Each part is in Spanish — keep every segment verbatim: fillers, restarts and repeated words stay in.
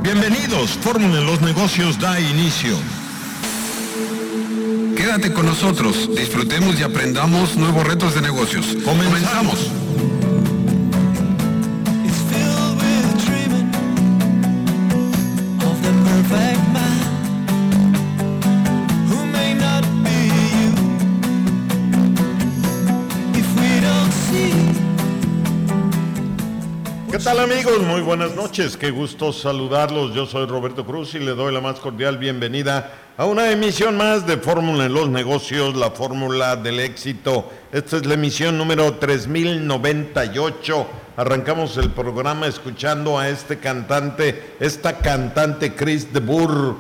Bienvenidos, Fórmula en los Negocios da inicio. Quédate con nosotros, disfrutemos y aprendamos nuevos retos de negocios. Comenzamos. ¿Qué tal, amigos? Muy buenas noches, qué gusto saludarlos. Yo soy Roberto Cruz y le doy la más cordial bienvenida a una emisión más de Fórmula en los Negocios, la fórmula del éxito. Esta es la emisión número tres mil noventa y ocho. Arrancamos el programa escuchando a este cantante, esta cantante Chris de Burgh.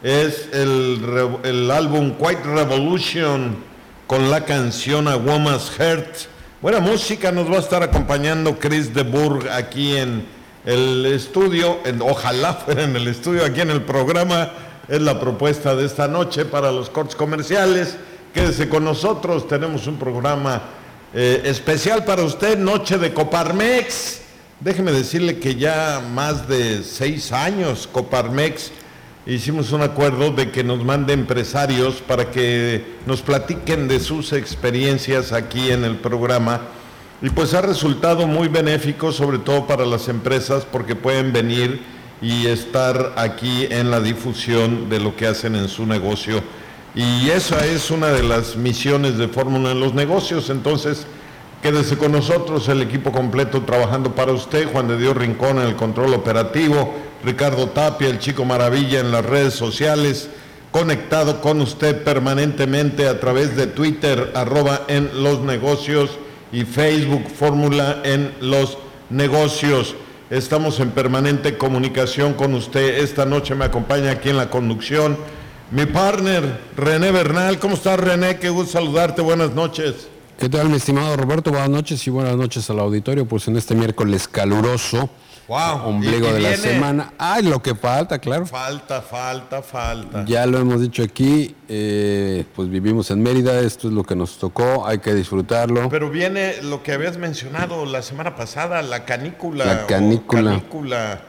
Es el, el álbum Quiet Revolution con la canción A Woman's Heart. Buena música, nos va a estar acompañando Chris de Burgh aquí en el estudio, en, ojalá fuera en el estudio, aquí en el programa. Es la propuesta de esta noche para los cortes comerciales. Quédese con nosotros, tenemos un programa eh, especial para usted, Noche de Coparmex. Déjeme decirle que ya más de seis años Coparmex hicimos un acuerdo de que nos mande empresarios para que nos platiquen de sus experiencias aquí en el programa, y pues ha resultado muy benéfico, sobre todo para las empresas, porque pueden venir y estar aquí en la difusión de lo que hacen en su negocio, y esa es una de las misiones de Fórmula en los Negocios. Entonces quédese con nosotros, el equipo completo trabajando para usted. Juan de Dios Rincón en el control operativo, Ricardo Tapia, el Chico Maravilla en las redes sociales, conectado con usted permanentemente a través de Twitter, arroba en los negocios, y Facebook, Fórmula en los Negocios. Estamos en permanente comunicación con usted. Esta noche me acompaña aquí en la conducción mi partner, René Bernal. ¿Cómo estás, René? Qué gusto saludarte, buenas noches. ¿Qué tal, mi estimado Roberto? Buenas noches y buenas noches al auditorio, pues en este miércoles caluroso. Wow, ombligo de la semana. Ay, lo que falta, claro. Falta, falta, falta. Ya lo hemos dicho aquí, eh, pues vivimos en Mérida, esto es lo que nos tocó, hay que disfrutarlo. Pero viene lo que habías mencionado la semana pasada, la canícula. La canícula. canícula.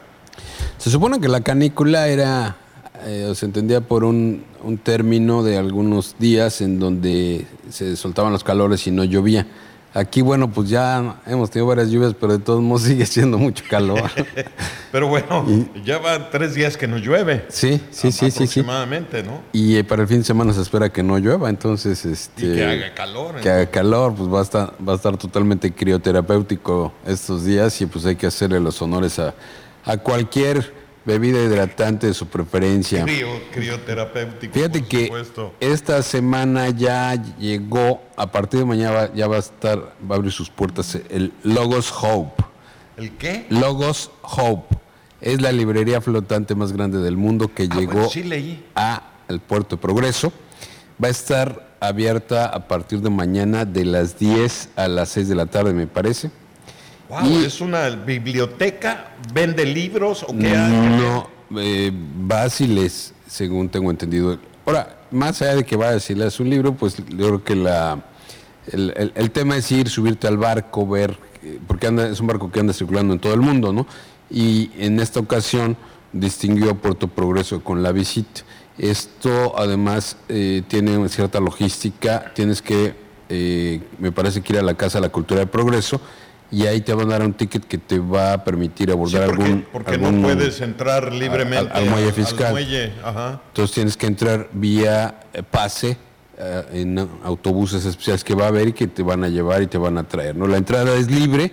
Se supone que la canícula era, eh, se entendía por un, un término de algunos días en donde se soltaban los calores y no llovía. Aquí, bueno, pues ya hemos tenido varias lluvias, pero de todos modos sigue siendo mucho calor. Pero bueno, y, ya van tres días que no llueve. Sí, sí, sí, sí. Aproximadamente, ¿no? Y eh, para el fin de semana se espera que no llueva, entonces... Este, y que haga calor. Que ¿no? haga calor, pues va a estar, va a estar totalmente crioterapéutico estos días, y pues hay que hacerle los honores a, a cualquier bebida hidratante de su preferencia. Crio, crioterapéutico. Fíjate que supuesto. Esta semana ya llegó, a partir de mañana ya va a estar, va a abrir sus puertas el Logos Hope. ¿El qué? Logos Hope. Es la librería flotante más grande del mundo que ah, llegó bueno, sí leí. a el Puerto de Progreso. Va a estar abierta a partir de mañana de las diez a las seis de la tarde, me parece. Wow, y ¿es una biblioteca? ¿Vende libros o qué? No, eh, vas y les, según tengo entendido. Ahora, más allá de que vayas y leas un libro, pues yo creo que la el, el, el tema es ir, subirte al barco, ver, porque anda, es un barco que anda circulando en todo el mundo, ¿no? Y en esta ocasión distinguió a Puerto Progreso con la visita. Esto además eh, tiene cierta logística, tienes que, eh, me parece que ir a la Casa de la Cultura de Progreso, y ahí te van a dar un ticket que te va a permitir abordar sí, porque, algún... porque algún, no puedes entrar libremente al, al muelle fiscal. Al muelle, ajá. Entonces tienes que entrar vía pase uh, en autobuses especiales que va a haber y que te van a llevar y te van a traer, ¿no? La entrada es libre.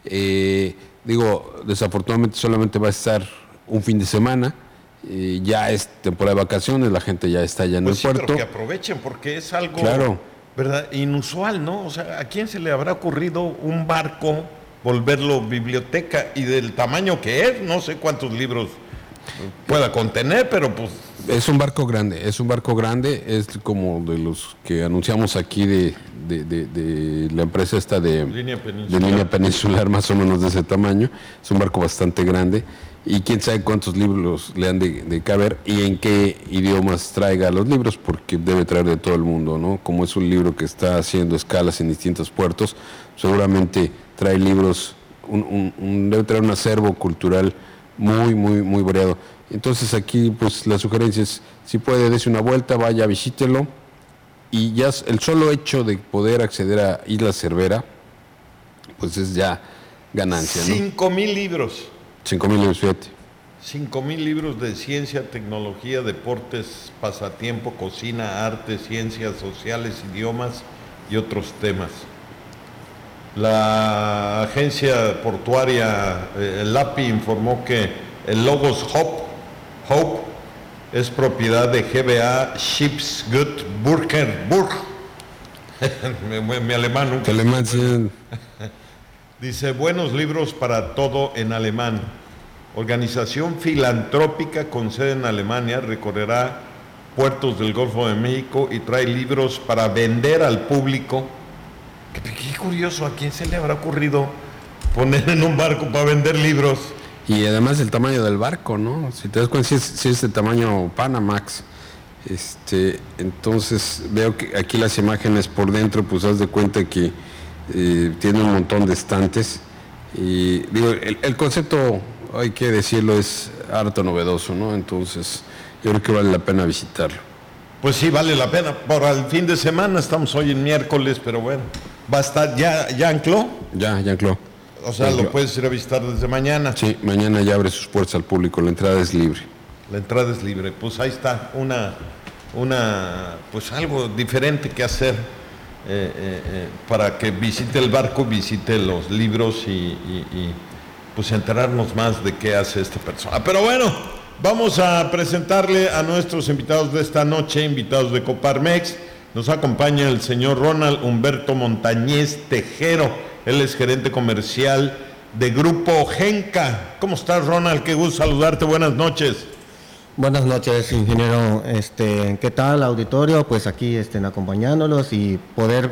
Eh, digo, desafortunadamente solamente va a estar un fin de semana. Eh, ya es temporada de vacaciones, la gente ya está allá en pues el sí, puerto. Pero que aprovechen, porque es algo... Claro. ¿Verdad? Inusual, ¿no? O sea, ¿a quién se le habrá ocurrido un barco volverlo biblioteca? Y del tamaño que es, no sé cuántos libros pueda contener, pero pues... Es un barco grande, es un barco grande, es como de los que anunciamos aquí de, de, de, de la empresa esta de línea peninsular. de línea peninsular, más o menos de ese tamaño. Es un barco bastante grande. Y quién sabe cuántos libros le han de, de caber y en qué idiomas traiga los libros, porque debe traer de todo el mundo, ¿no? Como es un libro que está haciendo escalas en distintos puertos, seguramente trae libros, un, un, un, debe traer un acervo cultural muy, muy, muy variado. Entonces aquí pues la sugerencia es, si puede, dése una vuelta, vaya, visítelo, y ya el solo hecho de poder acceder a Isla Cervera, pues es ya ganancia, ¿no? Cinco mil libros. Cinco mil libros, fíjate. Cinco mil libros de ciencia, tecnología, deportes, pasatiempo, cocina, arte, ciencias sociales, idiomas y otros temas. La agencia portuaria, eh, el A P I, informó que el Logos Hope, Hope es propiedad de G B A Schiffsgut Burgerburg. mi, mi alemán nunca. Alemán, sí. Dice, buenos libros para todo en alemán. Organización filantrópica con sede en Alemania recorrerá puertos del Golfo de México y trae libros para vender al público. Qué, qué curioso, ¿a quién se le habrá ocurrido poner en un barco para vender libros? Y además el tamaño del barco, ¿no? Si te das cuenta, si es, si es de tamaño Panamax. Este, entonces veo que aquí las imágenes por dentro, pues haz de cuenta que eh, tiene un montón de estantes. Y digo, el, el concepto, hay que decirlo, es harto novedoso, ¿no? Entonces yo creo que vale la pena visitarlo. Pues sí, vale la pena. Por el fin de semana, estamos hoy en miércoles, pero bueno, va a estar, ¿ya, ya ancló? Ya, ya ancló. O sea, lo puedes ir a visitar desde mañana. Sí, mañana ya abre sus puertas al público, la entrada es libre. La entrada es libre. Pues ahí está, una, una pues algo diferente que hacer eh, eh, eh, para que visite el barco, visite los libros y, y, y pues enterarnos más de qué hace esta persona. Pero bueno, vamos a presentarle a nuestros invitados de esta noche, invitados de Coparmex. Nos acompaña el señor Ronald Humberto Montañez Tejero. Él es gerente comercial de Grupo Genca. ¿Cómo estás, Ronald? Qué gusto saludarte. Buenas noches. Buenas noches, ingeniero. Este, ¿qué tal, auditorio? Pues aquí estén acompañándolos y poder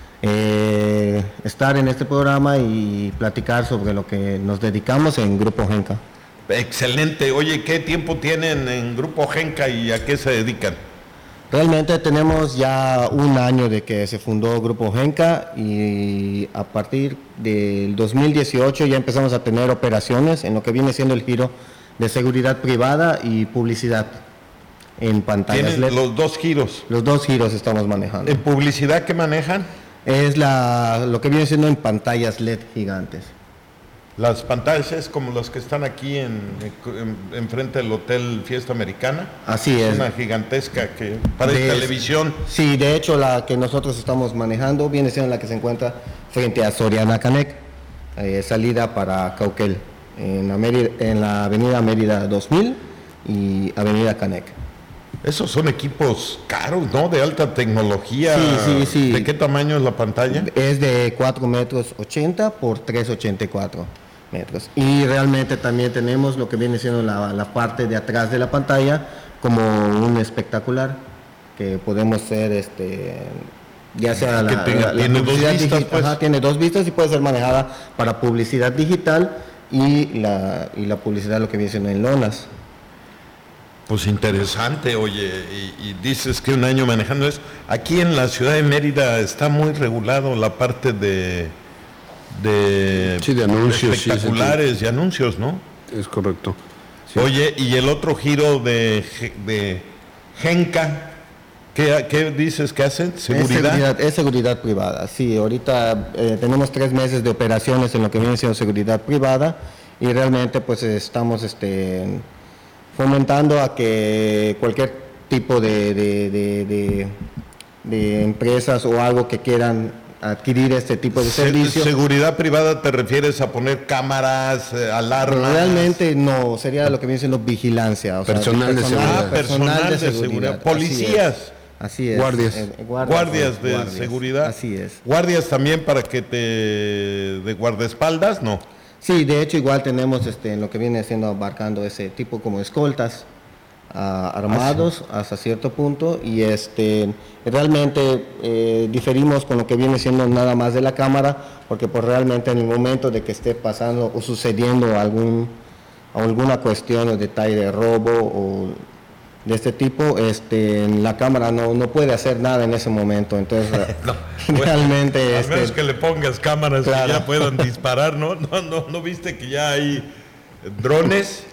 eh, estar en este programa y platicar sobre lo que nos dedicamos en Grupo Genca. Excelente. Oye, ¿qué tiempo tienen en Grupo Genca y a qué se dedican? Realmente tenemos ya un año de que se fundó Grupo Genca y a partir del dos mil dieciocho ya empezamos a tener operaciones en lo que viene siendo el giro de seguridad privada y publicidad en pantallas ¿Tienen L E D. los dos giros? Los dos giros estamos manejando. ¿En publicidad qué manejan? Es la, lo que viene siendo en pantallas L E D gigantes. Las pantallas es como las que están aquí en, en, en frente del Hotel Fiesta Americana. Así es. Una gigantesca que parece De- televisión. Sí, de hecho la que nosotros estamos manejando viene siendo la que se encuentra frente a Soriana Canec, eh, salida para Cauquel, en la, Mérida- en la avenida Mérida dos mil y avenida Canec. Esos son equipos caros, ¿no? De alta tecnología. Sí, sí, sí. ¿De qué tamaño es la pantalla? Es de cuatro metros ochenta por tres ochenta y cuatro metros. Y realmente también tenemos lo que viene siendo la, la parte de atrás de la pantalla como un espectacular que podemos ser, este, ya sea la, Que tenga- la- la tiene dos publicidad vistas, digi- pues. ajá, tiene dos vistas y puede ser manejada para publicidad digital y la, y la publicidad lo que viene siendo en lonas. Pues interesante, oye, y, y dices que un año manejando eso. Aquí en la ciudad de Mérida está muy regulado la parte de, de, Sí, de anuncios, sí, espectaculares y anuncios, ¿no? Es correcto. Sí. Oye, y el otro giro de, Ge- de Genca, ¿qué, qué dices que hacen? ¿Seguridad? Es seguridad, es seguridad privada, sí. Ahorita eh, tenemos tres meses de operaciones en lo que viene siendo seguridad privada y realmente pues estamos este, fomentando a que cualquier tipo de, de, de, de- de empresas o algo que quieran adquirir este tipo de Se- servicios. ¿Seguridad privada te refieres a poner cámaras, eh, alarmas? Realmente no, sería lo que viene siendo vigilancia. O sea, Personal de seguridad. Ah, personal de seguridad. así Policías. es, Así es. Guardias. Eh, Guardias de guardias, seguridad. Así es. Guardias también para que te... de guardaespaldas, no. Sí, de hecho igual tenemos este, en lo que viene siendo abarcando ese tipo como escoltas ah, armados hasta cierto punto y este realmente eh, diferimos con lo que viene siendo nada más de la cámara porque pues realmente en el momento de que esté pasando o sucediendo algún alguna cuestión o detalle de robo o de este tipo, este, la cámara no, no puede hacer nada en ese mommomento, entonces No, realmente Al este, menos que le pongas cámaras Claro. que ya puedan disparar, ¿no? ¿No, no, no viste que ya hay drones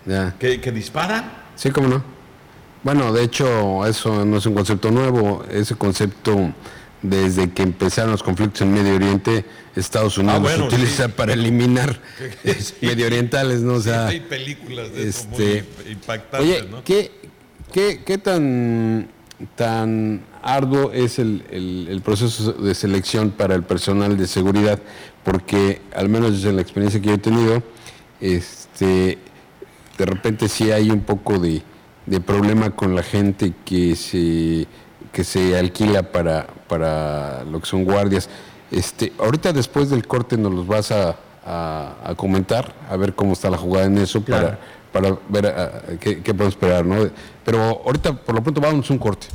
Ya. que, que disparan. Sí, cómo no. Bueno, de hecho, eso no es un concepto nuevo. Ese concepto, desde que empezaron los conflictos en Medio Oriente, Estados Unidos Ah, bueno, los utiliza sí. para eliminar Sí. medio orientales, ¿no? O sea, Hay películas de eso este, muy impactantes, oye, ¿no? ¿qué, qué, qué tan, tan arduo es el, el, el proceso de selección para el personal de seguridad? Porque, al menos desde la experiencia que yo he tenido, este, de repente sí hay un poco de, de problema con la gente que se, que se alquila para, para lo que son guardias. Este, ahorita después del corte nos los vas a, a, a comentar, a ver cómo está la jugada en eso, Claro. para, para ver a, a, qué, qué podemos esperar, ¿no? Pero ahorita, por lo pronto, vamos a un corte.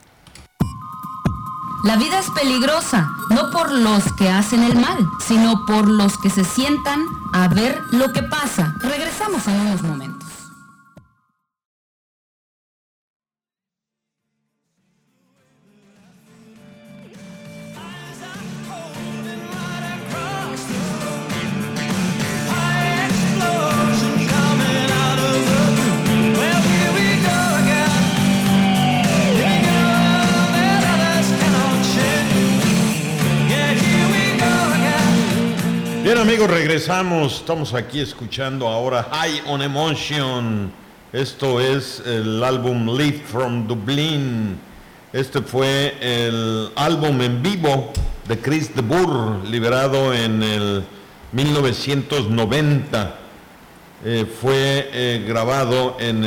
La vida es peligrosa, no por los que hacen el mal, sino por los que se sientan a ver lo que pasa. Regresamos en unos momentos. Bien, amigos, regresamos. Estamos aquí escuchando ahora High on Emotion. Esto es el álbum Live from Dublin. Este fue el álbum en vivo de Chris de Burgh, liberado en el mil novecientos noventa. Eh, fue eh, grabado en,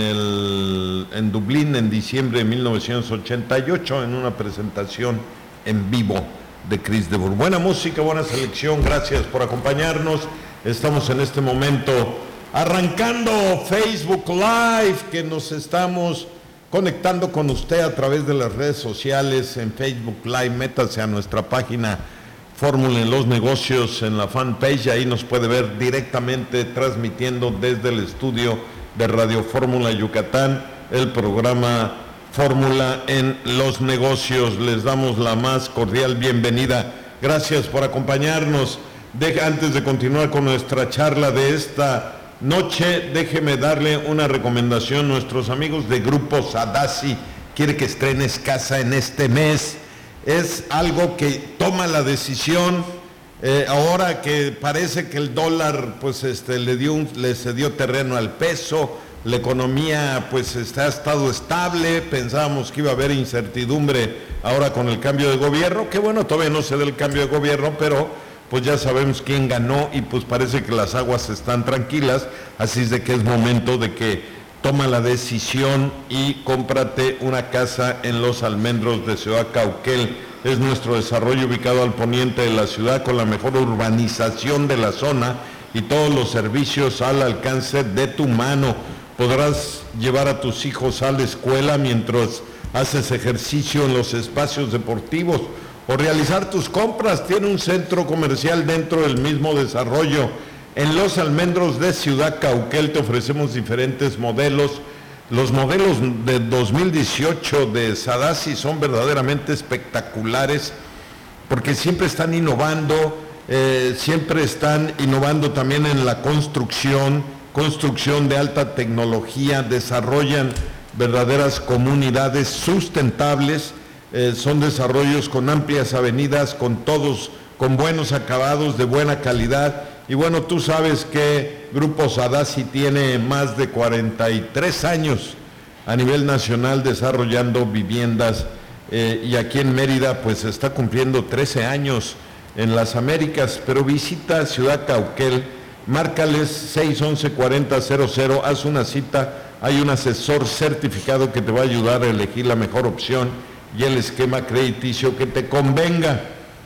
el, en Dublín en diciembre de mil novecientos ochenta y ocho en una presentación en vivo de Chris de Burgh. Buena música, buena selección, gracias por acompañarnos. Estamos en este momento arrancando Facebook Live, que nos estamos conectando con usted a través de las redes sociales en Facebook Live. Métase a nuestra página Fórmula en los Negocios en la fanpage, ahí nos puede ver directamente transmitiendo desde el estudio de Radio Fórmula Yucatán el programa Fórmula en los Negocios. Les damos la más cordial bienvenida. Gracias por acompañarnos. De, antes de continuar con nuestra charla de esta noche, déjeme darle una recomendación. Nuestros amigos de Grupo Sadasi quiere que estrenes casa en este mes. Es algo que toma la decisión eh, ahora que parece que el dólar pues este le dio un, le cedió terreno al peso. La economía pues está, ha estado estable, pensábamos que iba a haber incertidumbre ahora con el cambio de gobierno, que bueno, todavía no se da el cambio de gobierno, pero pues ya sabemos quién ganó y pues parece que las aguas están tranquilas, así es de que es momento de que toma la decisión y cómprate una casa en Los Almendros de Ciudad Cauquel. Es nuestro desarrollo ubicado al poniente de la ciudad con la mejor urbanización de la zona y todos los servicios al alcance de tu mano. Podrás llevar a tus hijos a la escuela mientras haces ejercicio en los espacios deportivos o realizar tus compras. Tiene un centro comercial dentro del mismo desarrollo. En Los Almendros de Ciudad Cauquel te ofrecemos diferentes modelos. Los modelos de dos mil dieciocho de Sadasi son verdaderamente espectaculares porque siempre están innovando, eh, siempre están innovando también en la construcción, construcción de alta tecnología, desarrollan verdaderas comunidades sustentables, eh, son desarrollos con amplias avenidas, con todos, con buenos acabados, de buena calidad. Y bueno, tú sabes que Grupo Sadasi tiene más de cuarenta y tres años a nivel nacional desarrollando viviendas eh, y aquí en Mérida pues está cumpliendo trece años en las Américas, pero visita Ciudad Cauquel, márcales seis once cuarenta cero cero, haz una cita, hay un asesor certificado que te va a ayudar a elegir la mejor opción y el esquema crediticio que te convenga.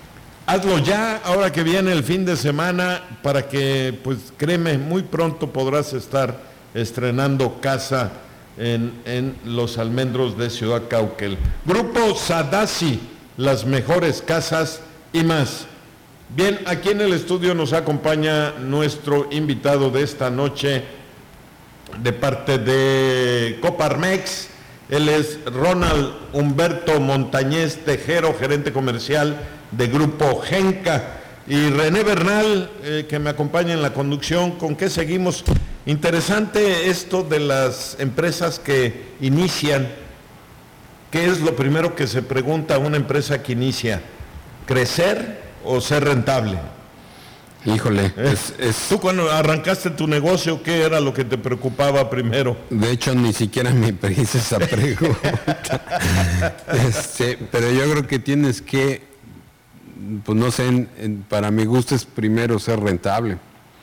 Hazlo ya, ahora que viene el fin de semana, para que, pues créeme, muy pronto podrás estar estrenando casa en, en Los Almendros de Ciudad Cauquel. Grupo Sadasi, las mejores casas y más. Bien, aquí en el estudio nos acompaña nuestro invitado de esta noche, de parte de Coparmex. Él es Ronald Humberto Montañez Tejero, gerente comercial de Grupo Genca, y René Bernal, eh, que me acompaña en la conducción. ¿Con qué seguimos? Interesante esto de las empresas que inician. ¿Qué es lo primero que se pregunta a una empresa que inicia? ¿Crecer o ser rentable? Híjole, ¿Eh? es, es, Tú cuando arrancaste tu negocio, ¿qué era lo que te preocupaba primero? de hecho ni siquiera me hice esa pregunta. Este, pero yo creo que tienes que, pues no sé, en- en- para mi gusto es primero ser rentable.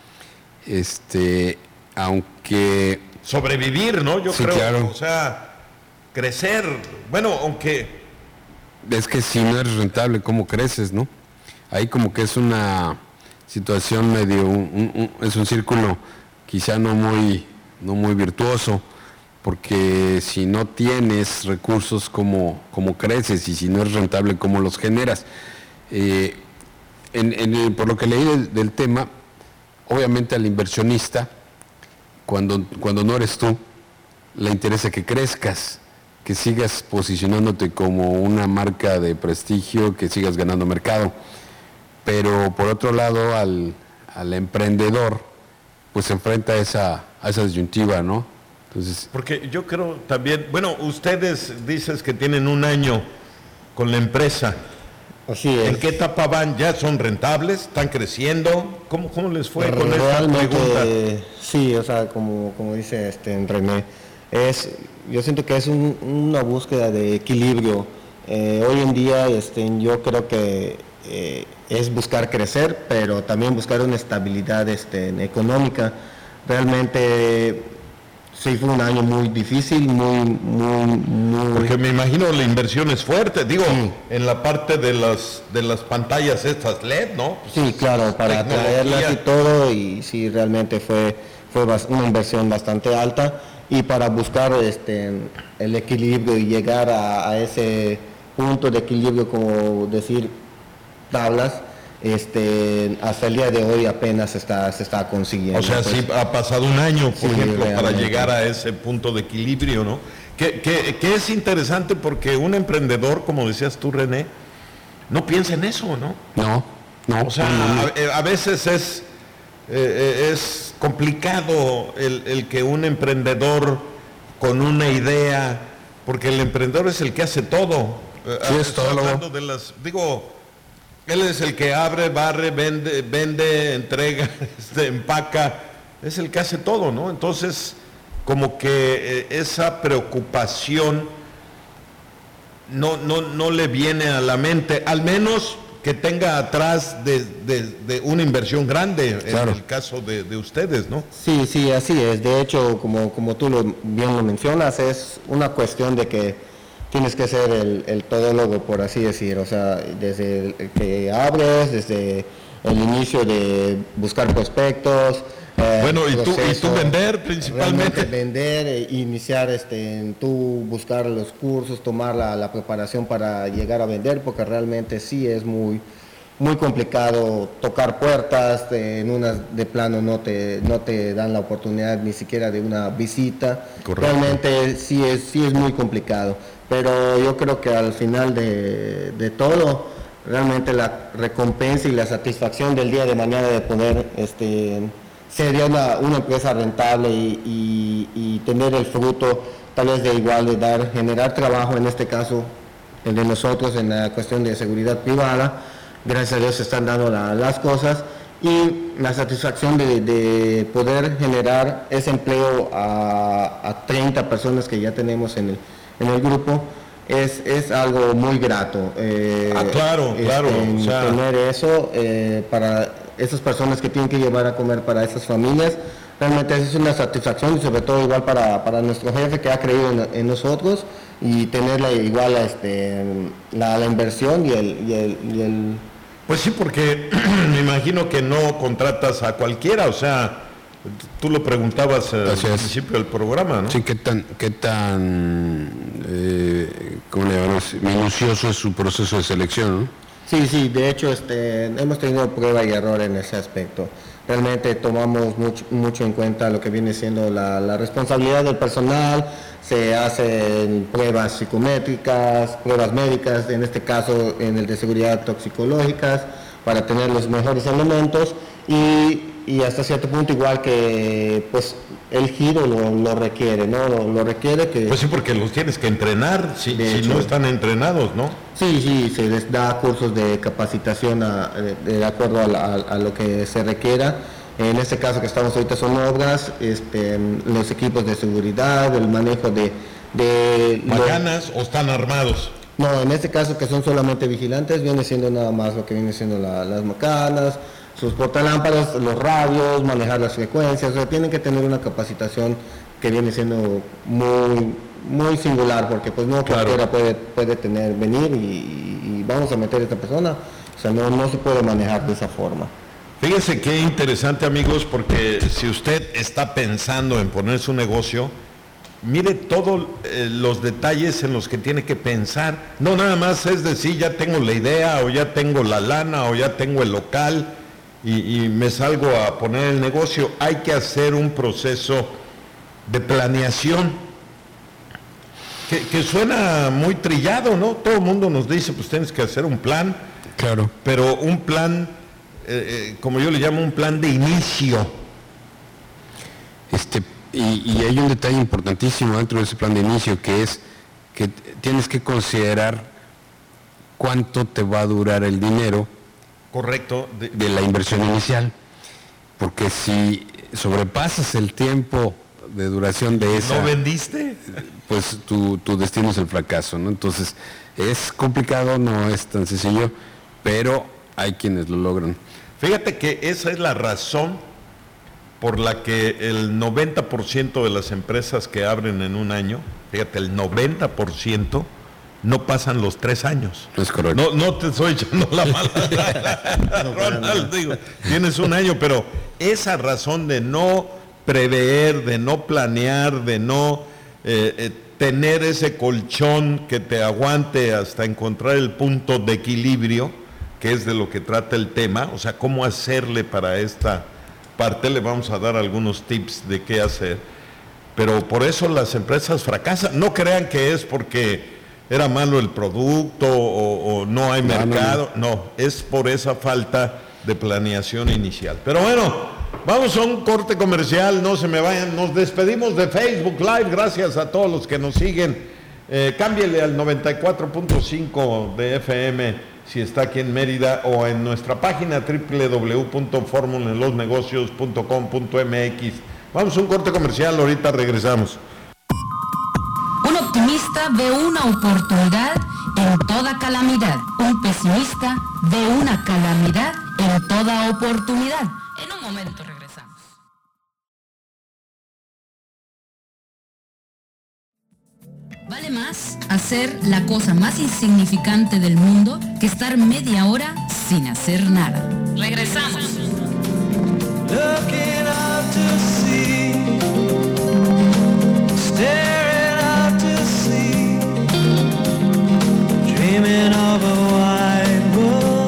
Este, aunque Sobrevivir, ¿no? Yo Sí, creo, claro. o sea, crecer. Bueno, aunque es que si no eres rentable, ¿cómo creces, no? Ahí como que es una situación medio, un- un- un- es un círculo quizá no muy, no muy virtuoso, porque si no tienes recursos, ¿cómo, cómo creces? Y si no eres rentable, ¿cómo los generas? Eh, en- en el- por lo que leí del, del tema, obviamente al inversionista, cuando, cuando no eres tú, le interesa que crezcas, que sigas posicionándote como una marca de prestigio, que sigas ganando mercado. Pero por otro lado, al, al emprendedor, pues se enfrenta a esa, a esa disyuntiva, ¿no? Entonces, Porque yo creo también, bueno, ustedes dices que tienen un año con la empresa. Así es. ¿En qué etapa van? ¿Ya son rentables? ¿Están creciendo? ¿Cómo, cómo les fue con esta Realmente, pregunta? sí, o sea, como, como dice este René, es, yo siento que es un- una búsqueda de equilibrio. Eh, hoy en día este, yo creo que eh, es buscar crecer, pero también buscar una estabilidad este, económica. Realmente sí fue un año muy difícil, muy, muy, muy... Porque me imagino la inversión es fuerte, digo, Sí. en la parte de las de las pantallas estas L E D, ¿no? Pues, Sí, claro, para tecnología. traerlas y todo, y sí, realmente fue, fue bas- una inversión bastante alta, y para buscar este, el equilibrio y llegar a, a ese punto de equilibrio, como decir tablas, este, hasta el día de hoy apenas se está, se está consiguiendo. O sea, pues. sí ha pasado un año, por Sí, ejemplo, para realmente. llegar a ese punto de equilibrio, ¿no? Que, que- que es interesante porque un emprendedor, como decías tú, René, no piensa en eso, ¿no? no, no. O sea, no, no, no. a, a veces es, eh, eh, es complicado el, el que un emprendedor con una idea, porque el emprendedor es el que hace todo. Eh, Sí, es estoy todo. hablando de las, digo, él es el que abre, barre, vende, vende, entrega, este, empaca, es el que hace todo, ¿no? Entonces, como que eh, esa preocupación no, no, no le viene a la mente, al menos que tenga atrás de, de- de una inversión grande, Claro. en el caso de, de ustedes, ¿no? Sí, sí, así es. De hecho, como, como tú lo, bien lo mencionas, es una cuestión de que tienes que ser el, el todólogo, por así decir. O sea, desde el que abres, desde el inicio de buscar prospectos. eh, Bueno, y tú, y proceso, tú vender realmente principalmente. vender, eh, iniciar, este, en tú buscar los cursos, tomar la, la preparación para llegar a vender, porque realmente sí es muy muy complicado tocar puertas, eh, en unas de plano no te no te dan la oportunidad ni siquiera de una visita. Correcto. Realmente sí es sí es muy complicado, pero yo creo que al final de, de todo, realmente la recompensa y la satisfacción del día de mañana de poder este sería una, una empresa rentable y, y- y tener el fruto tal vez de igual de dar, generar trabajo, en este caso el de nosotros en la cuestión de seguridad privada. Gracias a Dios se están dando la- las cosas, y la satisfacción de, de poder generar ese empleo a, a treinta personas que ya tenemos en el, en el grupo es, es algo muy grato. eh, Ah, claro, claro, en o sea- tener eso eh, para esas personas que tienen que llevar a comer para esas familias. Realmente es una satisfacción, y sobre todo igual para, para nuestro jefe que ha creído en, en nosotros, y tenerla igual a este, la, la inversión y el, y el, y el- Pues sí, porque me imagino que no contratas a cualquiera, o sea, tú lo preguntabas eh, al Así es. principio del programa, ¿no? Sí, qué tan, qué tan, eh, ¿cómo le llamamos? Minucioso es su proceso de selección, ¿no? Sí, sí, de hecho este, hemos tenido prueba y error en ese aspecto. Realmente tomamos mucho, mucho en cuenta lo que viene siendo la, la responsabilidad del personal, se hacen pruebas psicométricas, pruebas médicas, en este caso en el de seguridad toxicológicas, para tener los mejores elementos, y y hasta cierto punto igual que pues el giro lo, lo requiere, ¿no? Lo, lo requiere que... Pues sí, porque los tienes que entrenar, si, De si hecho. no están entrenados, ¿no? Sí, sí, se les da cursos de capacitación a- de, de acuerdo a, la- a lo que se requiera. En este caso que estamos ahorita son obras, este, los equipos de seguridad, el manejo de... de lo- ¿Macanas o están armados? No, en este caso que son solamente vigilantes, viene siendo nada más lo que viene siendo la- las macanas, sus portalámparas, los radios, manejar las frecuencias, o sea, tienen que tener una capacitación que viene siendo muy muy singular, porque pues no Claro. cualquiera puede, puede tener, venir y, y vamos a meter a esta persona, o sea, no, no se puede manejar de esa forma. Fíjese qué interesante, amigos, porque si usted está pensando en poner su negocio, mire todos eh, los detalles en los que tiene que pensar. No nada más es decir, ya tengo la idea, o ya tengo la lana, o ya tengo el local, y, y me salgo a poner el negocio. Hay que hacer un proceso de planeación, que, que suena muy trillado, ¿no? Todo el mundo nos dice, pues tienes que hacer un plan, Claro. pero un plan, eh, eh, como yo le llamo, un plan de inicio. Este, y, y hay un detalle importantísimo dentro de ese plan de inicio, que es que t- tienes que considerar cuánto te va a durar el dinero Correcto. De- de la inversión inicial. Porque si sobrepasas el tiempo de duración de esa, ¿No vendiste? pues tu, tu destino es el fracaso, ¿no? Entonces, es complicado, no es tan sencillo, pero hay quienes lo logran. Fíjate que esa es la razón por la que el noventa por ciento de las empresas que abren en un año, fíjate, el noventa por ciento no pasan los tres años. Es correcto. No, no te estoy echando la mala, Ronald, digo, tienes un año, pero esa razón de no prever, de no planear, de no eh, eh, tener ese colchón que te aguante hasta encontrar el punto de equilibrio, que es de lo que trata el tema, o sea, cómo hacerle para esta parte. Le vamos a dar algunos tips de qué hacer, pero por eso las empresas fracasan. No crean que es porque era malo el producto o, o no hay No, no, mercado, no, es por esa falta de planeación inicial. Pero bueno, vamos a un corte comercial, no se me vayan, nos despedimos de Facebook Live, gracias a todos los que nos siguen. Eh, cámbiele al noventa y cuatro punto cinco de F M si está aquí en Mérida, o en nuestra página doble u doble u doble u punto fórmula en los negocios punto com punto m x. Vamos a un corte comercial, ahorita regresamos. Un optimista ve una oportunidad en toda calamidad. Un pesimista ve una calamidad en toda oportunidad. En un momento regresamos. Vale más hacer la cosa más insignificante del mundo que estar media hora sin hacer nada. Regresamos. Looking out to sea, staring out to sea, dreaming of a wide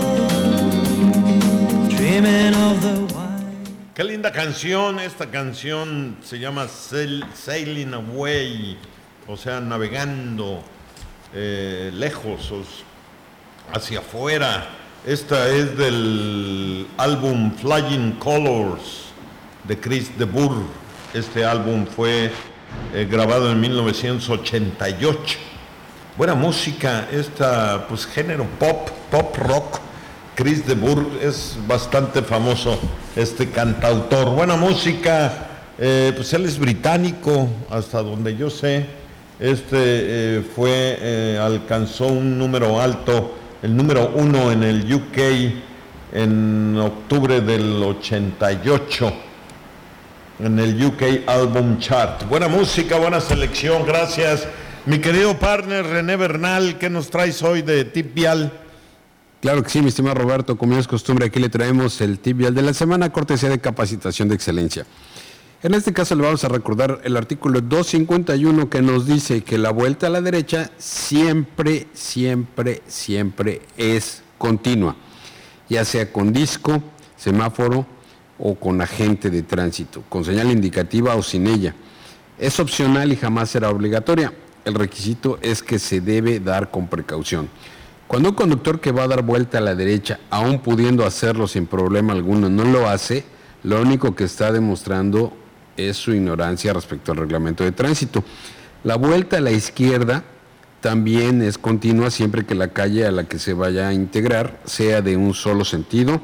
world, dreaming of the wide. Qué linda canción, esta canción se llama Sail- Sailing Away, o sea, navegando eh, lejos, os- hacia afuera. Esta es del álbum Flying Colors de Chris de Burgh. Este álbum fue eh, grabado en mil novecientos ochenta y ocho. Buena música, esta pues género pop, pop rock. Chris de Burgh es bastante famoso, este cantautor. Buena música, eh, pues él es británico, hasta donde yo sé. Este eh, fue, eh, alcanzó un número alto, el número uno en el U K en octubre del ochenta y ocho, en el U K Album Chart. Buena música, buena selección, gracias. Mi querido partner René Bernal, ¿qué nos traes hoy de tip vial? Claro que sí, mi estimado Roberto, como es costumbre, aquí le traemos el tip vial de la semana, cortesía de Capacitación de Excelencia. En este caso le vamos a recordar el artículo doscientos cincuenta y uno, que nos dice que la vuelta a la derecha siempre, siempre, siempre es continua, ya sea con disco, semáforo o con agente de tránsito, con señal indicativa o sin ella. Es opcional y jamás será obligatoria. El requisito es que se debe dar con precaución. Cuando un conductor que va a dar vuelta a la derecha, aún pudiendo hacerlo sin problema alguno, no lo hace, lo único que está demostrando es su ignorancia respecto al reglamento de tránsito. La vuelta a la izquierda también es continua siempre que la calle a la que se vaya a integrar sea de un solo sentido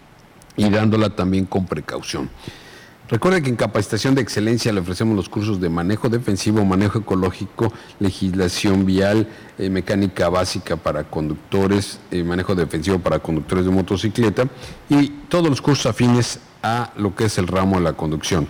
y dándola también con precaución. Recuerde que en Capacitación de Excelencia le ofrecemos los cursos de manejo defensivo, manejo ecológico, legislación vial, eh, mecánica básica para conductores, eh, manejo defensivo para conductores de motocicleta y todos los cursos afines a lo que es el ramo de la conducción.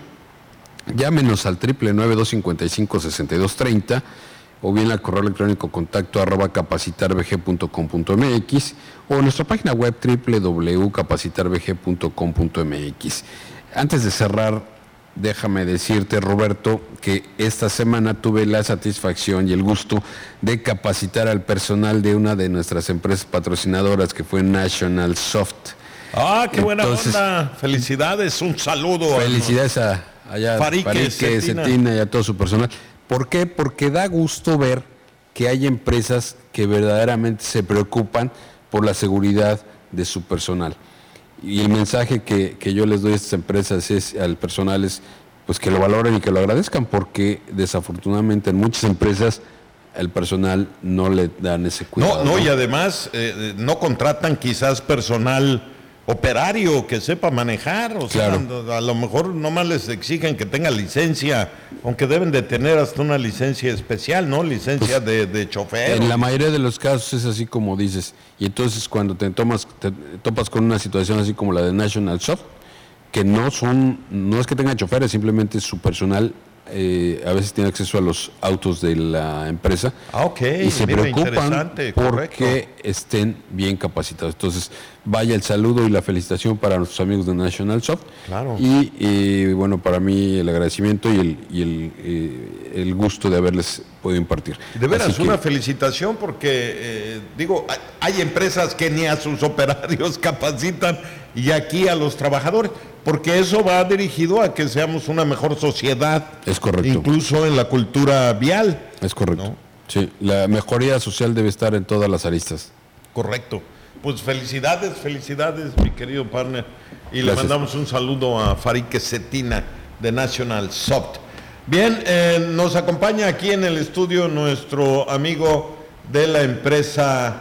Llámenos al triple nueve dos cinco cinco sesenta y dos treinta o bien al correo electrónico contacto arroba capacitarbg punto com punto mx o nuestra página web doble u doble u doble u punto capacitarbg punto com punto mx. Antes de cerrar, déjame decirte, Roberto, que esta semana tuve la satisfacción y el gusto de capacitar al personal de una de nuestras empresas patrocinadoras, que fue National Soft. Ah, qué buena Entonces, onda. Felicidades, un saludo. Felicidades a, allá, Farique, Farique, Cetina. Cetina y a todo su personal. ¿Por qué? Porque da gusto ver que hay empresas que verdaderamente se preocupan por la seguridad de su personal. Y el mensaje que, que yo les doy a estas empresas es, al personal es pues que lo valoren y que lo agradezcan, porque desafortunadamente en muchas empresas el personal no le dan ese cuidado. No, no, y además eh, no contratan quizás personal operario que sepa manejar, o sea, Claro. a lo mejor nomás les exigen que tenga licencia, aunque deben de tener hasta una licencia especial, ¿no? Licencia Pues, de, de chofer. En la mayoría de los casos es así como dices. Y entonces cuando te, tomas, te topas con una situación así como la de National Soft, que no son, no es que tengan choferes, simplemente su personal eh, a veces tiene acceso a los autos de la empresa. Ah, ok, y se mira, preocupan interesante, porque correcto. estén bien capacitados. Entonces, vaya el saludo y la felicitación para nuestros amigos de National Soft. Claro. Y eh, bueno, para mí el agradecimiento y el, y el, eh, el gusto de haberles podido impartir. De veras, Así que- una felicitación porque, eh, digo, hay- hay empresas que ni a sus operarios capacitan y aquí a los trabajadores, porque eso va dirigido a que seamos una mejor sociedad. Es correcto. Incluso en la cultura vial. Es correcto. ¿No? Sí, la mejoría social debe estar en todas las aristas. Correcto. Pues felicidades, felicidades, mi querido partner. Y le Gracias. mandamos un saludo a Farique Cetina de National Soft. Bien, eh, nos acompaña aquí en el estudio nuestro amigo de la empresa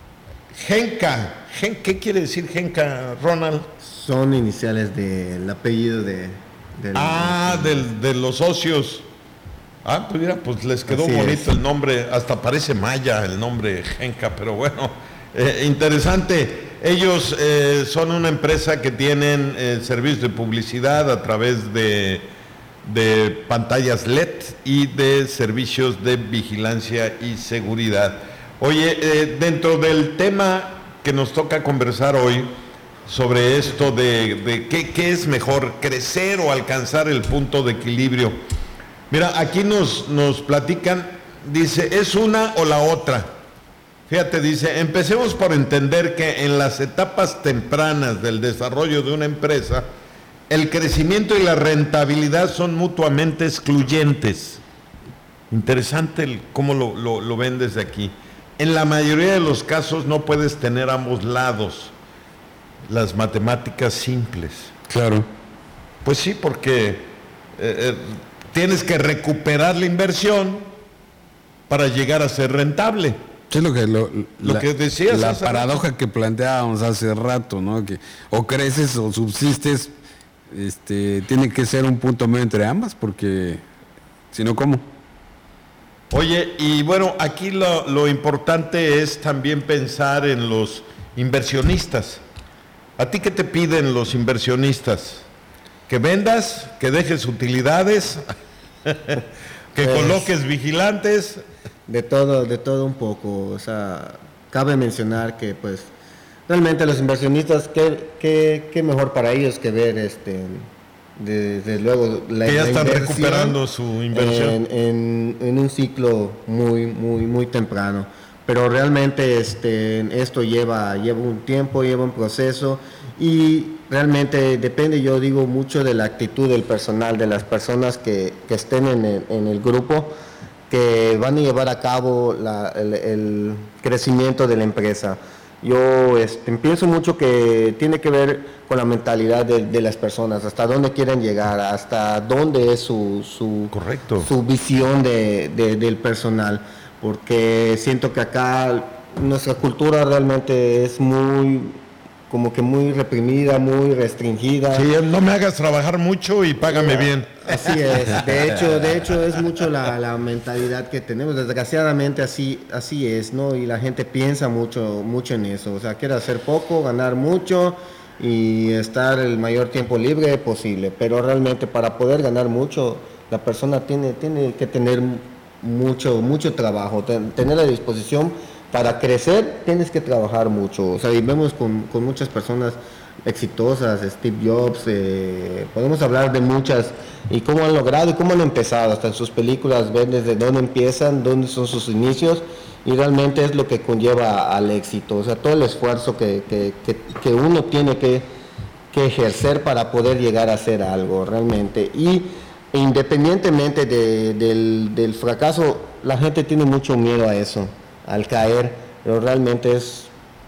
Genca. Gen- ¿Qué quiere decir Genca, Ronald? Son iniciales del apellido de... del- Ah, del- de los socios. Ah, pues mira, pues les quedó Así bonito es. el nombre, hasta parece maya el nombre Genca, pero bueno, eh, interesante. Ellos eh, son una empresa que tienen eh, servicios de publicidad a través de, de pantallas L E D y de servicios de vigilancia y seguridad. Oye, eh, dentro del tema que nos toca conversar hoy, sobre esto de, de qué, qué es mejor, crecer o alcanzar el punto de equilibrio. Mira, aquí nos, nos platican, dice, es una o la otra. Fíjate, dice, empecemos por entender que en las etapas tempranas del desarrollo de una empresa, el crecimiento y la rentabilidad son mutuamente excluyentes. Interesante el, cómo lo, lo, lo ven desde aquí. En la mayoría de los casos no puedes tener ambos lados. Las matemáticas simples. Claro. Pues sí, porque eh, eh, tienes que recuperar la inversión para llegar a ser rentable. Es lo que, lo, Lo la, que decías la hace paradoja que planteábamos hace rato, ¿no? Que o creces o subsistes, este, tiene que ser un punto medio entre ambas, porque si no, ¿cómo? Oye, y bueno, aquí lo, lo importante es también pensar en los inversionistas. ¿A ti qué te piden los inversionistas? ¿Que vendas? ¿Que dejes utilidades? ¿Que Pues- coloques vigilantes? De todo, de todo un poco. O sea, cabe mencionar que pues realmente los inversionistas, qué, qué, qué mejor para ellos que ver este desde luego la, Que ya la están inversión recuperando su inversión. en, en- en un ciclo muy, muy, muy temprano. Pero realmente este, esto lleva, lleva un tiempo, lleva un proceso y realmente depende, yo digo, mucho de la actitud del personal, de las personas que, que estén en el, en el grupo, que van a llevar a cabo la- el, el crecimiento de la empresa. yo este, pienso mucho que tiene que ver con la mentalidad de, de las personas, hasta dónde quieren llegar, hasta dónde es su, su, Correcto. su visión de, de, del personal, porque siento que acá nuestra cultura realmente es muy, como que muy reprimida, muy restringida. Sí, no me hagas trabajar mucho y págame bien. Así es, de hecho, de hecho es mucho la, la mentalidad que tenemos, desgraciadamente así, así es, ¿no? Y la gente piensa mucho, mucho en eso, o sea, quiere hacer poco, ganar mucho y estar el mayor tiempo libre posible, pero realmente para poder ganar mucho, la persona tiene, tiene que tener mucho, mucho trabajo, ten, tener la disposición para crecer, tienes que trabajar mucho, o sea, y vemos con, con muchas personas exitosas, Steve Jobs, eh, podemos hablar de muchas y cómo han logrado y cómo han empezado, hasta en sus películas ven desde dónde empiezan, dónde son sus inicios y realmente es lo que conlleva al éxito, o sea, todo el esfuerzo que, que, que, que uno tiene que, que ejercer para poder llegar a hacer algo realmente, y independientemente de, del, del fracaso, la gente tiene mucho miedo a eso, al caer, pero realmente es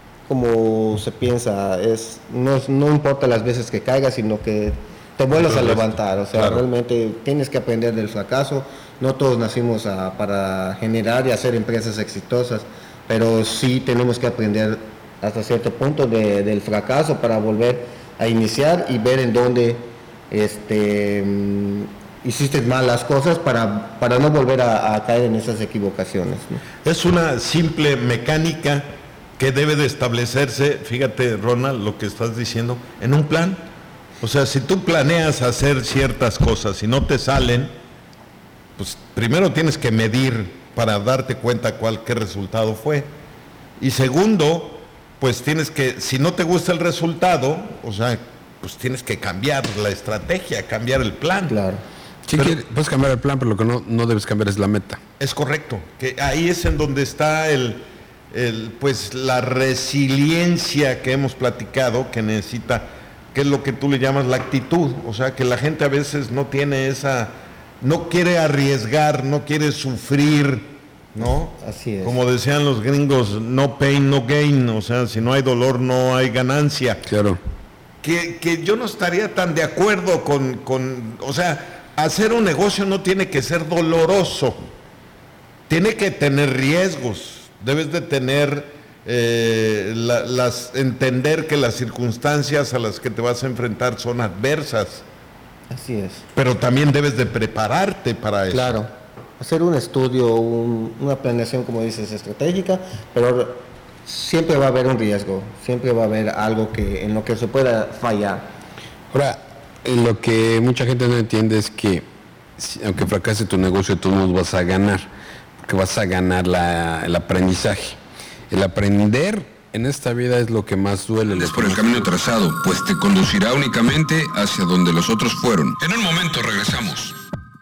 como se piensa, es no, no importa las veces que caigas, sino que te vuelvas a levantar, o sea, claro. Realmente tienes que aprender del fracaso, no todos nacimos a, para generar y hacer empresas exitosas, pero sí tenemos que aprender hasta cierto punto de, del fracaso para volver a iniciar y ver en dónde este, hiciste mal las cosas para, para no volver a, a caer en esas equivocaciones, ¿no? Es una simple mecánica que debe de establecerse, fíjate Ronald, lo que estás diciendo, en un plan. O sea, si tú planeas hacer ciertas cosas y no te salen, pues primero tienes que medir para darte cuenta cuál qué resultado fue. Y segundo, pues tienes que, si no te gusta el resultado, o sea, pues tienes que cambiar la estrategia, cambiar el plan. Claro. Sí, pero, puedes cambiar el plan, pero lo que no, no debes cambiar es la meta. Es correcto, que ahí es en donde está el... El, pues la resiliencia que hemos platicado, que necesita, que es lo que tú le llamas la actitud, o sea, que la gente a veces no tiene esa, no quiere arriesgar, no quiere sufrir, ¿no? Así es. Como decían los gringos, no pain, no gain, o sea, si no hay dolor, no hay ganancia. Claro. Que, que yo no estaría tan de acuerdo con, con, o sea, hacer un negocio no tiene que ser doloroso, tiene que tener riesgos. Debes de tener, eh, la, las, entender que las circunstancias a las que te vas a enfrentar son adversas. Así es. Pero también debes de prepararte para eso. Claro, hacer un estudio, un, una planeación, como dices, estratégica, pero siempre va a haber un riesgo, siempre va a haber algo que en lo que se pueda fallar. Ahora, lo que mucha gente no entiende es que, si, aunque fracase tu negocio, tú no vas a ganar. Que vas a ganar la, el aprendizaje. El aprender en esta vida es lo que más duele. Es por el camino trazado, pues te conducirá únicamente hacia donde los otros fueron. En un momento regresamos.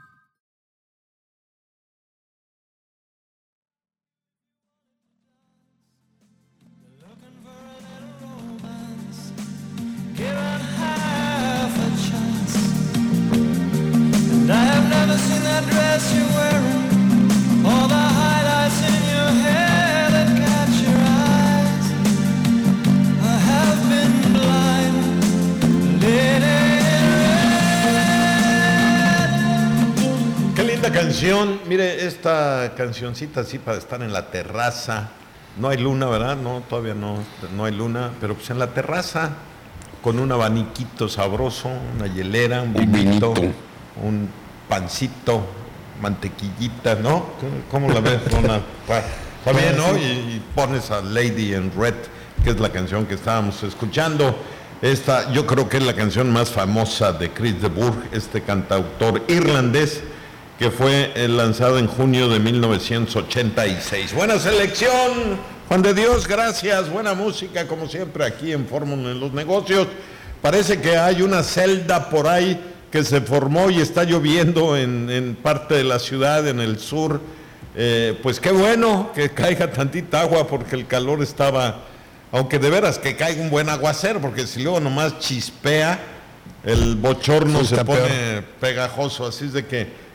Canción, mire, esta cancioncita así para estar en la terraza, no hay luna, ¿verdad? No, todavía no, no hay luna, pero pues en la terraza, con un abaniquito sabroso, una hielera, un vinito, un pancito, mantequillita, ¿no? ¿Cómo la ves, Ronald? Está bien, ¿no? Y, y pones a Lady in Red, que es la canción que estábamos escuchando. Esta, yo creo que es la canción más famosa de Chris de Burgh, este cantautor irlandés, que fue lanzado en junio de mil novecientos ochenta y seis. Buena selección, Juan de Dios, gracias. Buena música, como siempre, aquí en Fórmula en los Negocios. Parece que hay una celda por ahí que se formó y está lloviendo en, en parte de la ciudad, en el sur. Eh, pues qué bueno que caiga tantita agua, porque el calor estaba... Aunque de veras que caiga un buen aguacero, porque si luego nomás chispea, el bochorno sí, se pone peor. Pegajoso. Así es de que...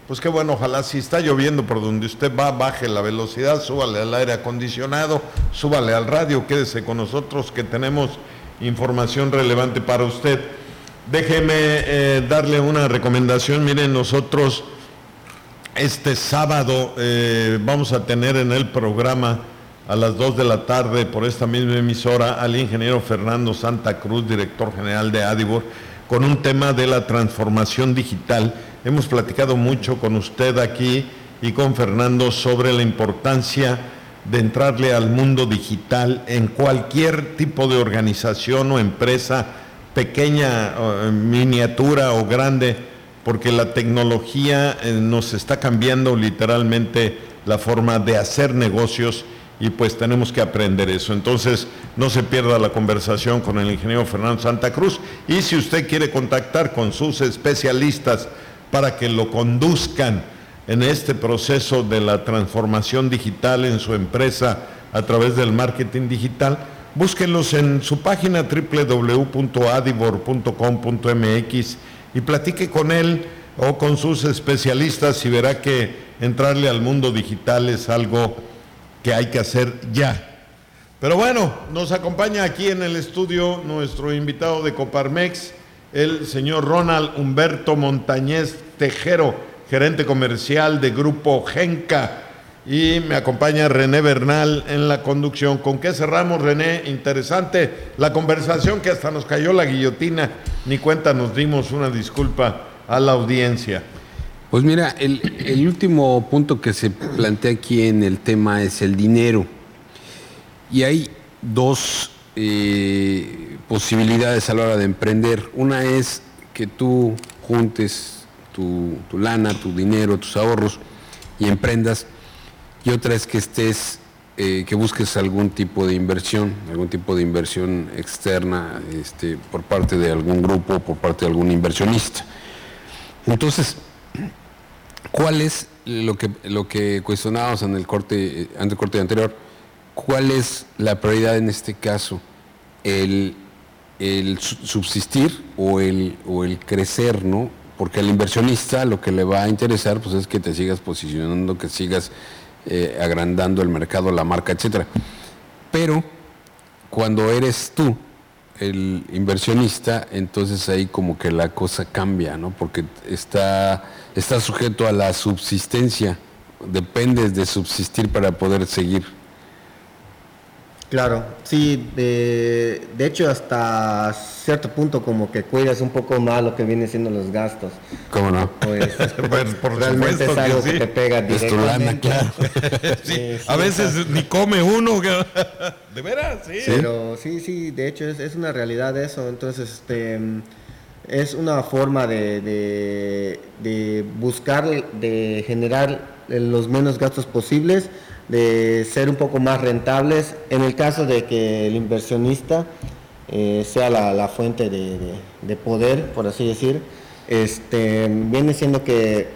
pues qué bueno, ojalá si está lloviendo por donde usted va, baje la velocidad, súbale al aire acondicionado, súbale al radio, quédese con nosotros que tenemos información relevante para usted. Déjeme eh, darle una recomendación. Miren, nosotros este sábado eh, vamos a tener en el programa a las dos de la tarde por esta misma emisora al ingeniero Fernando Santa Cruz, director general de Adibor, con un tema de la transformación digital. Hemos platicado mucho con usted aquí y con Fernando sobre la importancia de entrarle al mundo digital en cualquier tipo de organización o empresa, pequeña, miniatura o grande, porque la tecnología eh, nos está cambiando literalmente la forma de hacer negocios y pues tenemos que aprender eso. Entonces no se pierda la conversación con el ingeniero Fernando Santa Cruz, y si usted quiere contactar con sus especialistas para que lo conduzcan en este proceso de la transformación digital en su empresa a través del marketing digital, búsquenlos en su página doble u doble u doble u punto adibor punto com punto m x y platique con él o con sus especialistas y verá que entrarle al mundo digital es algo que hay que hacer ya. Pero bueno, nos acompaña aquí en el estudio nuestro invitado de Coparmex, el señor Ronald Humberto Montañez Tejero, gerente comercial de Grupo Genca, y me acompaña René Bernal en la conducción. ¿Con qué cerramos, René? Interesante la conversación, que hasta nos cayó la guillotina, ni cuenta nos dimos, una disculpa a la audiencia. Pues mira, el, el último punto que se plantea aquí en el tema es el dinero. Y hay dos eh, posibilidades a la hora de emprender. Una es que tú juntes tu, tu lana, tu dinero, tus ahorros y emprendas. Y otra es que estés, eh, que busques algún tipo de inversión, algún tipo de inversión externa, este, por parte de algún grupo, por parte de algún inversionista. Entonces, ¿cuál es lo que, lo que cuestionábamos en el corte, ante el corte anterior? ¿Cuál es la prioridad en este caso? ¿El, el subsistir o el, o el crecer, no? Porque al inversionista lo que le va a interesar pues, es que te sigas posicionando, que sigas eh, agrandando el mercado, la marca, etcétera. Pero cuando eres tú el inversionista, entonces ahí como que la cosa cambia, ¿no? Porque está, está sujeto a la subsistencia, dependes de subsistir para poder seguir. Claro, sí, de, de hecho hasta cierto punto como que cuidas un poco más lo que viene siendo los gastos. ¿Cómo no? Pues, Pues, por realmente supuesto es algo que que, sí. te pega Es tu lana, directamente. claro. Sí, Sí, sí, a veces ni come uno. ¿De veras? Sí. Pero sí, sí, de hecho es, es una realidad eso. Entonces, este, es una forma de, de, de buscar, de generar los menos gastos posibles, de ser un poco más rentables, en el caso de que el inversionista eh, sea la, la fuente de, de, de poder, por así decir. Este, viene siendo que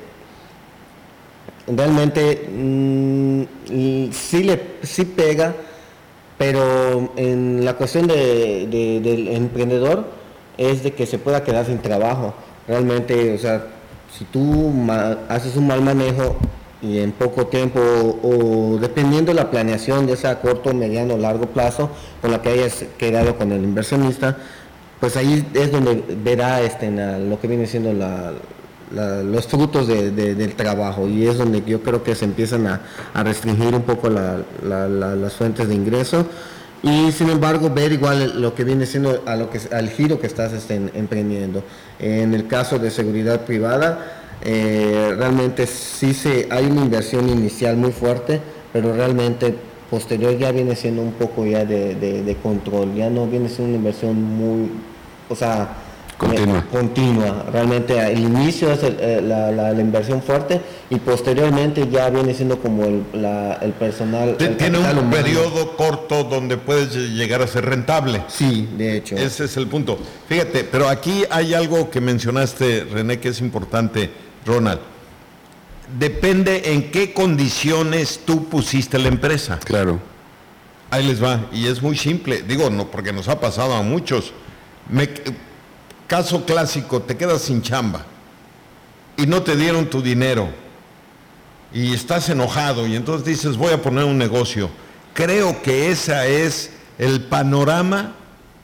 realmente mmm, sí, le, sí pega, pero en la cuestión de, de, del emprendedor es de que se pueda quedar sin trabajo. Realmente, o sea, si tú ma- haces un mal manejo y en poco tiempo, o, o dependiendo de la planeación, ya sea a corto, mediano o largo plazo, con la que hayas quedado con el inversionista, pues ahí es donde verá este, la, lo que viene siendo la, la, los frutos de, de, del trabajo, y es donde yo creo que se empiezan a, a restringir un poco la, la, la, las fuentes de ingreso, y sin embargo ver igual lo que viene siendo a lo que, al giro que estás este, emprendiendo. En el caso de seguridad privada, Eh, realmente sí se, hay una inversión inicial muy fuerte, pero realmente posterior ya viene siendo un poco ya de, de, de control, ya no viene siendo una inversión muy, o sea, Continua. eh, continua. Realmente el inicio es el, eh, la, la, la inversión fuerte, y posteriormente ya viene siendo como el, la, el personal. T- el Tiene capital un humano. periodo corto donde puedes llegar a ser rentable. Sí, de hecho. Ese es el punto. Fíjate, pero aquí hay algo que mencionaste, René, que es importante, Ronald. Depende en qué condiciones tú pusiste la empresa. Claro. Ahí les va, y es muy simple, digo, no, porque nos ha pasado a muchos. Me, caso clásico, te quedas sin chamba y no te dieron tu dinero y estás enojado y entonces dices voy a poner un negocio. Creo que ese es el panorama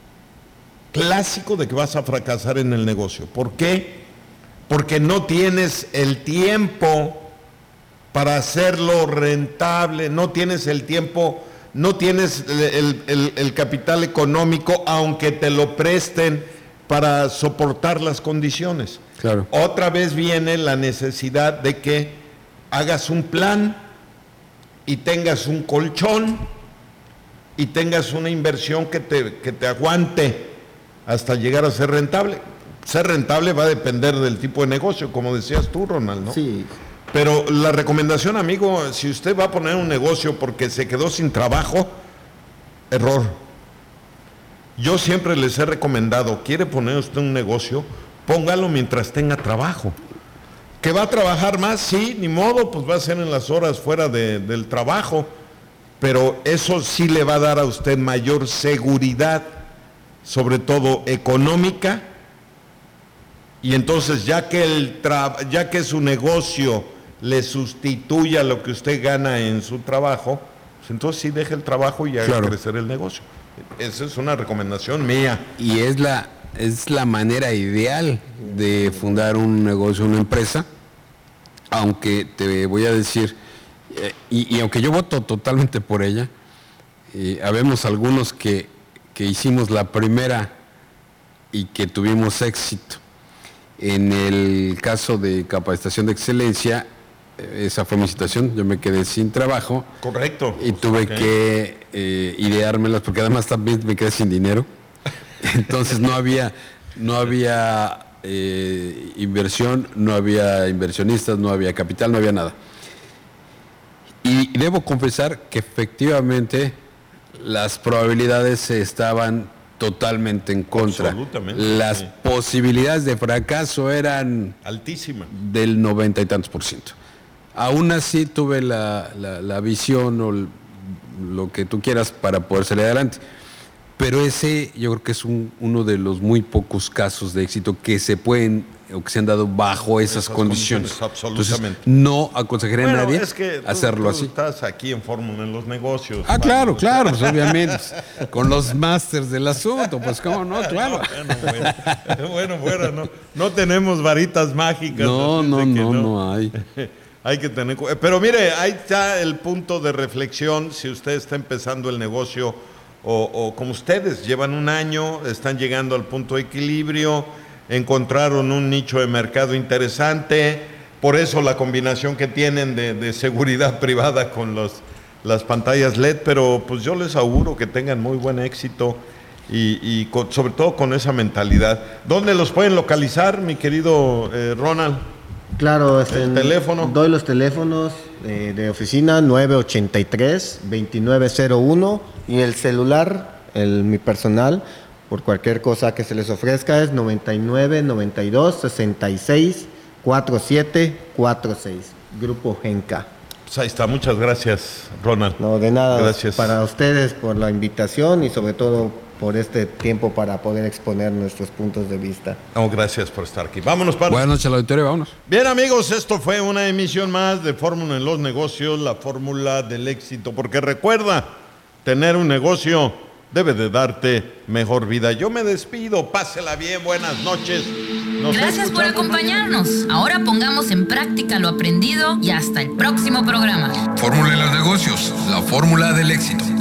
clásico de que vas a fracasar en el negocio. ¿Por qué? Porque no tienes el tiempo para hacerlo rentable, no tienes el tiempo, no tienes el, el, el, el capital económico, aunque te lo presten para soportar las condiciones. Claro. Otra vez viene la necesidad de que hagas un plan y tengas un colchón y tengas una inversión que te, que te aguante hasta llegar a ser rentable. Ser rentable va a depender del tipo de negocio, como decías tú, Ronald, ¿no? Sí. Pero la recomendación, amigo, si usted va a poner un negocio porque se quedó sin trabajo, error. Yo siempre les he recomendado, quiere poner usted un negocio, póngalo mientras tenga trabajo. ¿Que va a trabajar más? Sí, ni modo, pues va a ser en las horas fuera de, del trabajo, pero eso sí le va a dar a usted mayor seguridad, sobre todo económica, y entonces ya que, el tra- ya que su negocio le sustituya lo que usted gana en su trabajo, pues entonces sí deje el trabajo y haga Claro. crecer el negocio. Esa es una recomendación mía. Y es la, es la manera ideal de fundar un negocio, una empresa, aunque te voy a decir, eh, y, y aunque yo voto totalmente por ella, eh, habemos algunos que, que hicimos la primera y que tuvimos éxito. En el caso de capacitación de excelencia, eh, esa fue mi situación, yo me quedé sin trabajo. Correcto. Y tuve Ok. que eh, ideármelas, porque además también me quedé sin dinero. Entonces no había, no había eh, inversión, no había inversionistas, no había capital, no había nada. Y debo confesar que efectivamente las probabilidades estaban totalmente en contra. Absolutamente, Las sí. posibilidades de fracaso eran Altísima. del noventa y tantos por ciento. Aún así tuve la, la, la visión o l- lo que tú quieras para poder salir adelante. Pero ese yo creo que es un- uno de los muy pocos casos de éxito que se pueden o que se han dado bajo esas, Esas condiciones. condiciones, absolutamente. Entonces, no aconsejaría Bueno, a nadie es que tú- hacerlo tú así. estás aquí en Fórmula en los negocios. Ah, claro, Pablo. claro, pues, obviamente. Con los másters del asunto, pues cómo no, claro. Bueno, bueno, bueno, bueno, no, no tenemos varitas mágicas. No, así no, de que no, no hay. Hay que tener cu- pero mire, ahí está el punto de reflexión. Si usted está empezando el negocio o, o como ustedes llevan un año, están llegando al punto de equilibrio, encontraron un nicho de mercado interesante, por eso la combinación que tienen de, de seguridad privada con los, las pantallas L E D, pero pues yo les auguro que tengan muy buen éxito y, y con- sobre todo con esa mentalidad. ¿Dónde los pueden localizar, mi querido eh, Ronald? Claro, este, ¿El teléfono? Doy los teléfonos eh, de oficina nueve ochenta y tres, veintinueve cero uno y el celular, el, mi personal, por cualquier cosa que se les ofrezca es noventa y nueve, noventa y dos, sesenta y seis, cuarenta y siete, cuarenta y seis. Grupo Genca. Pues ahí está, muchas gracias, Ronald. No, de nada. Gracias. Para ustedes por la invitación y sobre todo por este tiempo para poder exponer nuestros puntos de vista. No, gracias por estar aquí. Vámonos, para. Buenas noches al auditorio, vámonos. Bien, amigos, esto fue una emisión más de Fórmula en los negocios, la fórmula del éxito. Porque recuerda, tener un negocio debe de darte mejor vida. Yo me despido, pásela bien, buenas noches. Nos Gracias por escuchamos acompañarnos. Ahora pongamos en práctica lo aprendido y hasta el próximo programa. Fórmula en los negocios, la fórmula del éxito.